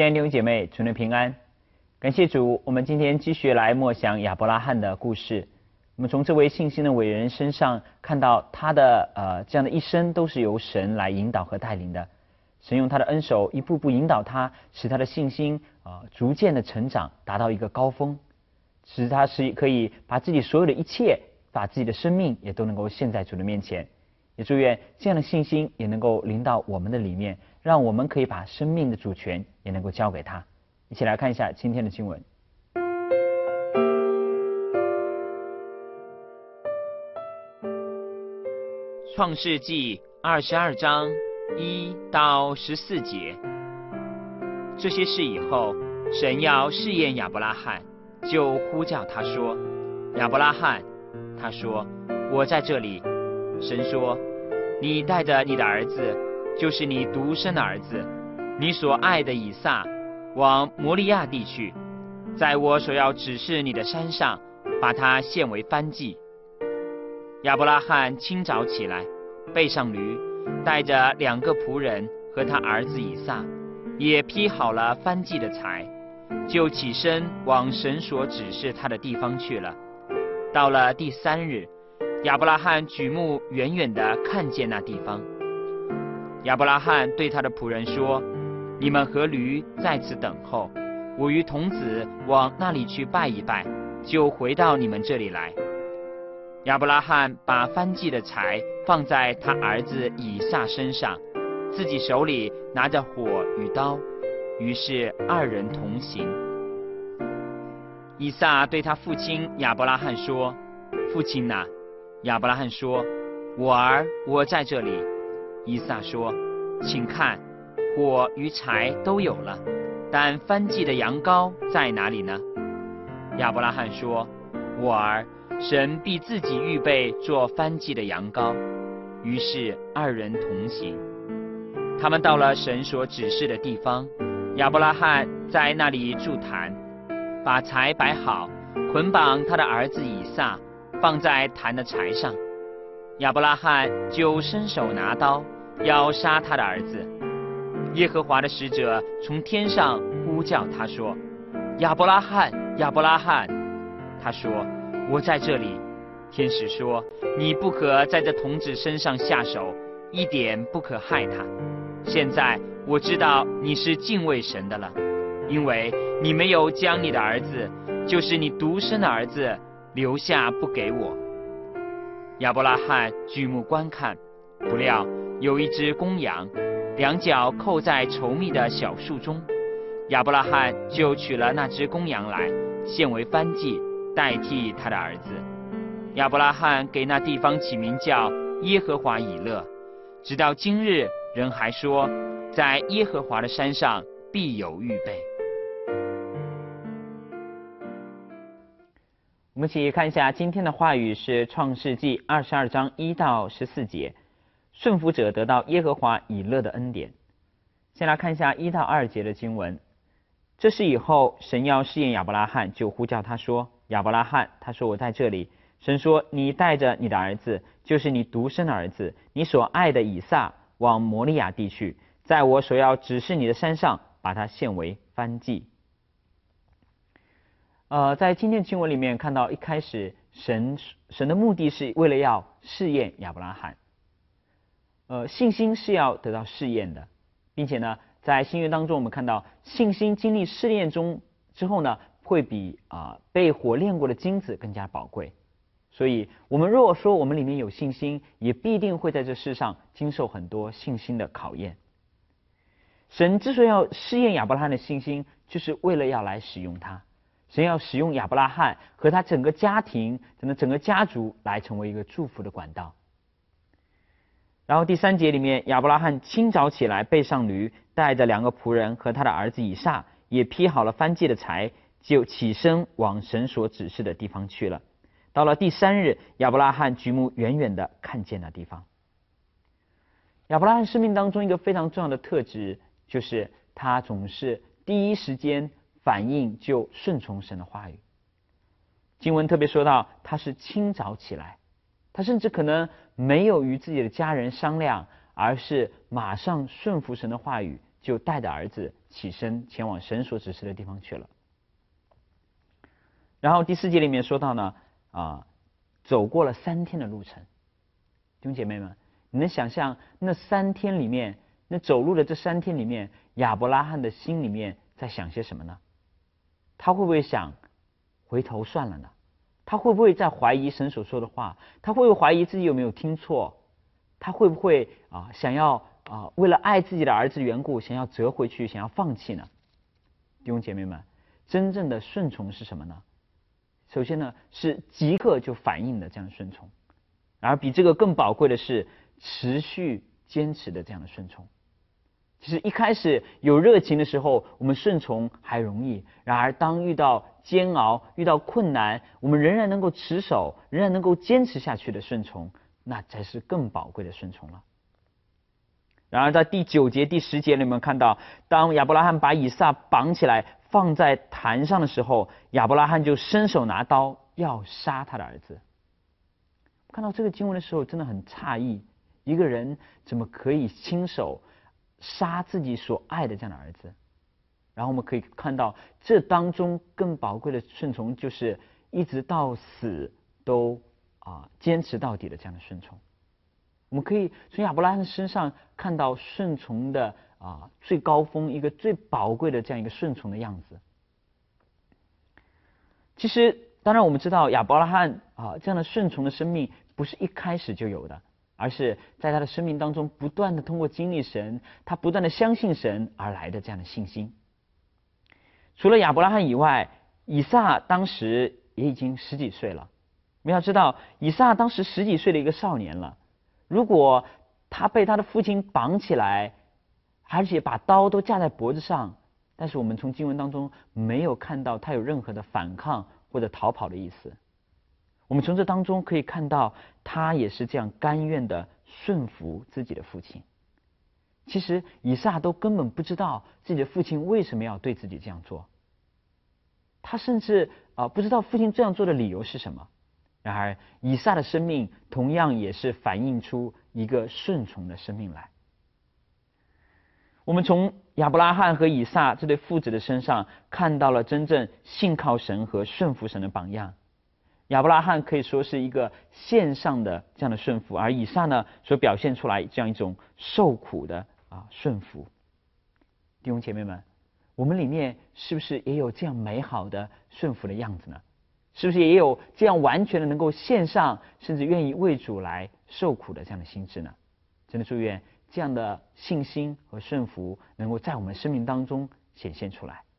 亲爱的弟兄姐妹，主内平安。感谢主，我们今天继续来默想亚伯拉罕的故事。我们从这位信心的伟人身上看到他的这样的一生都是由神来引导和带领的。神用他的恩手一步步引导他，使他的信心逐渐的成长，达到一个高峰，使他可以把自己所有的一切，把自己的生命也都能够献在主的面前。也祝愿这样的信心也能够临到我们的里面，让我们可以把生命的主权也能够交给他。一起来看一下今天的经文。创世纪22章1到14节。这些事以后，神要试验亚伯拉罕，就呼叫他说：亚伯拉罕。他说：我在这里。神说：你带着你的儿子，就是你独生的儿子，你所爱的以撒，往摩利亚地去，在我所要指示你的山上，把他献为燔祭。亚伯拉罕清早起来，背上驴，带着2个仆人和他儿子以撒，也劈好了燔祭的柴，就起身往神所指示他的地方去了。到了第3日，亚伯拉罕举目远远地看见那地方。亚伯拉罕对他的仆人说：你们和驴在此等候，我与童子往那里去拜一拜，就回到你们这里来。亚伯拉罕把燔祭的柴放在他儿子以撒身上，自己手里拿着火与刀，于是2人同行。以撒对他父亲亚伯拉罕说：父亲哪？亚伯拉罕说：我儿，我在这里。以撒说：请看，火与柴都有了，但燔祭的羊羔在哪里呢？亚伯拉罕说：我儿，神必自己预备做燔祭的羊羔。于是2人同行。他们到了神所指示的地方，亚伯拉罕在那里筑坛，把柴摆好，捆绑他的儿子以撒，放在坛的柴上。亚伯拉罕就伸手拿刀，要杀他的儿子。耶和华的使者从天上呼叫他说：亚伯拉罕，亚伯拉罕。他说：我在这里。天使说：你不可在这童子身上下手，一点不可害他。现在我知道你是敬畏神的了，因为你没有将你的儿子，就是你独生的儿子，留下不给我。亚伯拉罕举目观看，不料有一只公羊，2脚扣在稠密的小树中。亚伯拉罕就取了那只公羊来，献为燔祭，代替他的儿子。亚伯拉罕给那地方起名叫耶和华以勒，直到今日，人还说，在耶和华的山上必有预备。我们一起看一下今天的话语是创世纪22章1到14节。顺服者得到耶和华以勒的恩典。先来看一下1到2节的经文。这事以后，神要试验亚伯拉罕，就呼叫他说：亚伯拉罕。他说：我在这里。神说：你带着你的儿子，就是你独生的儿子，你所爱的以撒，往摩利亚地去，在我所要指示你的山上，把它献为燔祭。在今天的经文里面看到，一开始神的目的是为了要试验亚伯拉罕。信心是要得到试验的，并且呢，在新约当中我们看到，信心经历试炼之后呢，会比被火炼过的金子更加宝贵。所以我们如果说我们里面有信心，也必定会在这世上经受很多信心的考验。神之所以要试验亚伯拉罕的信心，就是为了要来使用他。神要使用亚伯拉罕和他整个家庭、整个家族来成为一个祝福的管道。然后第3节里面，亚伯拉罕清早起来，背上驴，带着2个仆人和他的儿子以撒，也劈好了燔祭的柴，就起身往神所指示的地方去了。到了第3日，亚伯拉罕举目远远地看见那地方。亚伯拉罕生命当中一个非常重要的特质，就是他总是第一时间反应就顺从神的话语。经文特别说到，他是清早起来，他甚至可能没有与自己的家人商量，而是马上顺服神的话语，就带着儿子起身前往神所指示的地方去了。然后第4节里面说到呢，走过了3天的路程。弟兄姐妹们，你能想象那3天里面，那走路的这3天里面，亚伯拉罕的心里面在想些什么呢？他会不会想回头算了呢？他会不会在怀疑神所说的话？他会不会怀疑自己有没有听错？他会不会想要为了爱自己的儿子的缘故，想要折回去，想要放弃呢？弟兄姐妹们，真正的顺从是什么呢？首先呢，是即刻就反应的这样的顺从，而比这个更宝贵的是持续坚持的这样的顺从。其实一开始有热情的时候，我们顺从还容易；然而当遇到煎熬、遇到困难，我们仍然能够持守、仍然能够坚持下去的顺从，那才是更宝贵的顺从了。然而在第9节、第10节里面看到，当亚伯拉罕把以撒绑起来放在坛上的时候，亚伯拉罕就伸手拿刀要杀他的儿子。看到这个经文的时候，真的很诧异，一个人怎么可以亲手杀自己所爱的这样的儿子？然后我们可以看到，这当中更宝贵的顺从，就是一直到死都坚持到底的这样的顺从。我们可以从亚伯拉罕身上看到顺从的最高峰，一个最宝贵的这样一个顺从的样子。其实当然我们知道亚伯拉罕这样的顺从的生命不是一开始就有的，而是在他的生命当中不断的通过经历神，他不断的相信神而来的这样的信心。除了亚伯拉罕以外，以撒当时也已经10几岁了。我们要知道，以撒当时10几岁的一个少年了。如果他被他的父亲绑起来，而且把刀都架在脖子上，但是我们从经文当中没有看到他有任何的反抗或者逃跑的意思。我们从这当中可以看到，他也是这样甘愿的顺服自己的父亲。其实以撒都根本不知道自己的父亲为什么要对自己这样做，他甚至不知道父亲这样做的理由是什么。然而以撒的生命同样也是反映出一个顺从的生命来。我们从亚伯拉罕和以撒这对父子的身上看到了真正信靠神和顺服神的榜样。亚伯拉罕可以说是一个线上的这样的顺服，而以撒呢所表现出来这样一种受苦的顺服。弟兄姐妹们，我们里面是不是也有这样美好的顺服的样子呢？是不是也有这样完全的能够献上，甚至愿意为主来受苦的这样的心智呢？真的祝愿这样的信心和顺服能够在我们生命当中显现出来。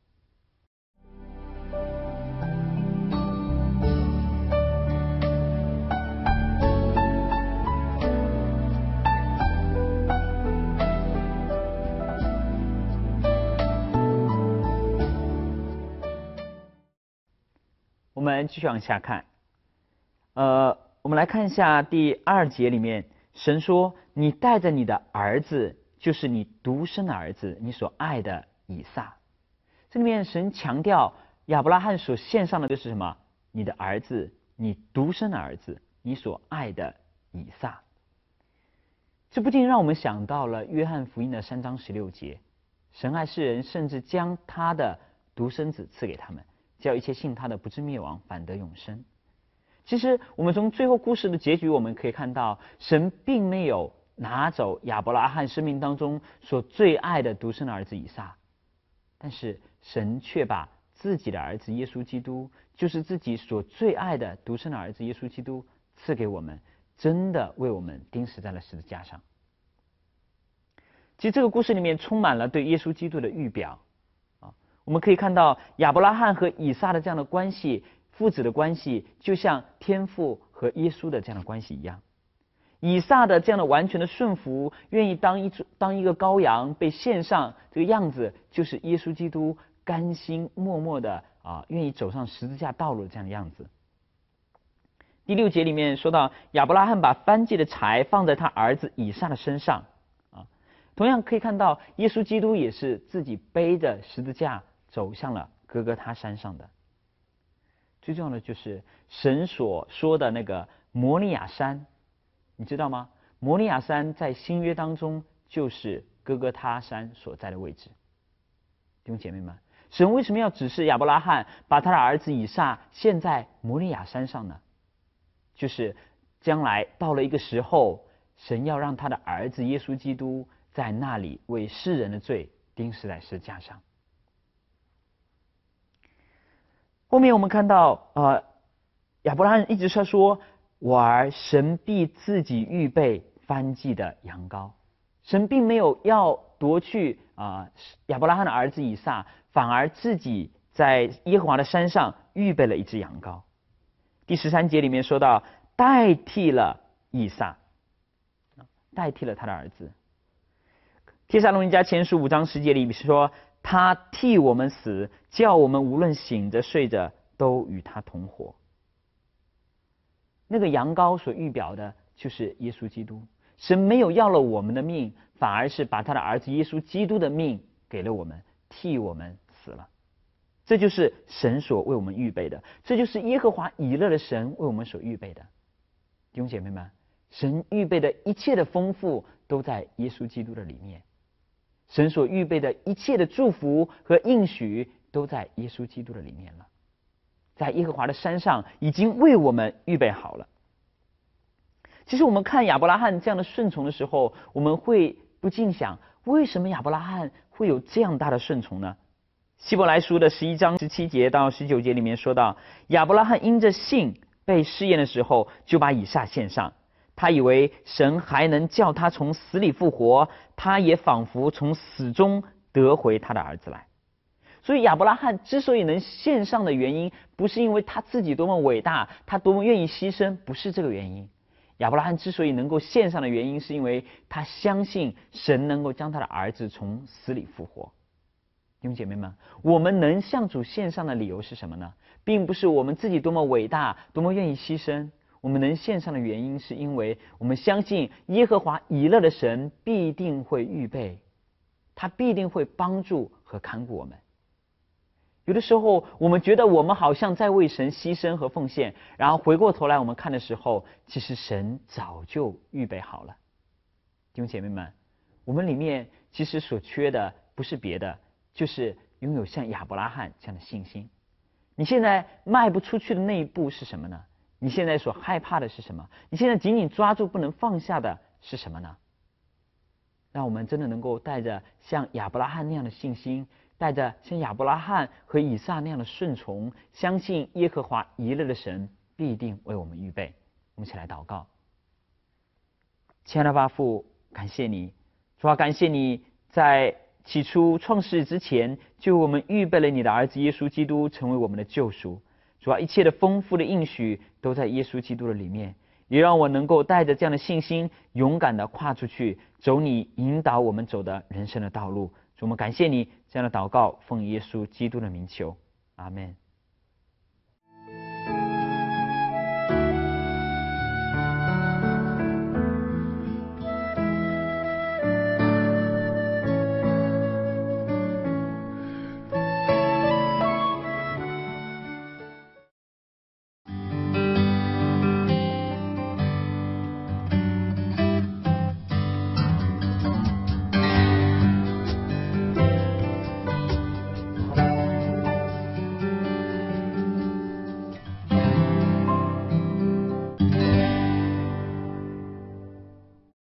我们继续往下看，我们来看一下第2节里面，神说：“你带着你的儿子，就是你独生的儿子，你所爱的以撒。”这里面神强调亚伯拉罕所献上的就是什么？你的儿子，你独生的儿子，你所爱的以撒。这不禁让我们想到了约翰福音的3章16节，神爱世人，甚至将他的独生子赐给他们，叫一切信他的不至灭亡，反得永生。其实我们从最后故事的结局我们可以看到，神并没有拿走亚伯拉罕生命当中所最爱的独生的儿子以撒，但是神却把自己的儿子耶稣基督，就是自己所最爱的独生的儿子耶稣基督赐给我们，真的为我们钉死在了十字架上。其实这个故事里面充满了对耶稣基督的预表我们可以看到亚伯拉罕和以撒的这样的关系，父子的关系就像天父和耶稣的这样的关系一样。以撒的这样的完全的顺服，愿意当一个羔羊被献上，这个样子就是耶稣基督甘心默默的愿意走上十字架道路的这样的样子。第6节里面说到，亚伯拉罕把燔祭的柴放在他儿子以撒的身上同样可以看到耶稣基督也是自己背着十字架走向了哥哥他山上的。最重要的就是神所说的那个摩利亚山，你知道吗？摩利亚山在新约当中就是哥哥他山所在的位置。 弟兄姐妹们，神为什么要指示亚伯拉罕把他的儿子以撒献在摩利亚山上呢？就是将来到了一个时候，神要让他的儿子耶稣基督在那里为世人的罪钉死在十字架上。后面我们看到亚伯拉罕一直说我儿，神必自己预备燔祭的羊羔。神并没有要夺去亚伯拉罕的儿子以撒，反而自己在耶和华的山上预备了一只羊羔。第13节里面说到，代替了以撒，代替了他的儿子。帖撒罗尼迦前书5章10节里说，他替我们死，叫我们无论醒着睡着都与他同活。那个羊羔所预表的就是耶稣基督。神没有要了我们的命，反而是把他的儿子耶稣基督的命给了我们，替我们死了。这就是神所为我们预备的，这就是耶和华以勒的神为我们所预备的。弟兄姐妹们，神预备的一切的丰富都在耶稣基督的里面，神所预备的一切的祝福和应许都在耶稣基督的里面了，在耶和华的山上已经为我们预备好了。其实我们看亚伯拉罕这样的顺从的时候，我们会不禁想，为什么亚伯拉罕会有这样大的顺从呢？希伯来书的11章17节到19节里面说到，亚伯拉罕因着信被试验的时候，就把以撒献上，他以为神还能叫他从死里复活，他也仿佛从死中得回他的儿子来。所以亚伯拉罕之所以能献上的原因，不是因为他自己多么伟大，他多么愿意牺牲，不是这个原因。亚伯拉罕之所以能够献上的原因，是因为他相信神能够将他的儿子从死里复活。弟兄姐妹们，我们能向主献上的理由是什么呢？并不是我们自己多么伟大，多么愿意牺牲。我们能献上的原因，是因为我们相信耶和华以勒的神必定会预备，他必定会帮助和看顾我们。有的时候我们觉得我们好像在为神牺牲和奉献，然后回过头来我们看的时候，其实神早就预备好了。弟兄姐妹们，我们里面其实所缺的不是别的，就是拥有像亚伯拉罕这样的信心。你现在迈不出去的那一步是什么呢？你现在所害怕的是什么？你现在紧紧抓住不能放下的是什么呢？让我们真的能够带着像亚伯拉罕那样的信心，带着像亚伯拉罕和以撒那样的顺从，相信耶和华以勒的神必定为我们预备。我们一起来祷告。亲爱的爸父，感谢你，主啊，感谢你在起初创世之前就为我们预备了你的儿子耶稣基督成为我们的救赎。主啊，一切的丰富的应许都在耶稣基督的里面，也让我能够带着这样的信心，勇敢的跨出去，走你引导我们走的人生的道路。主，我们感谢你，这样的祷告奉耶稣基督的名求，阿们。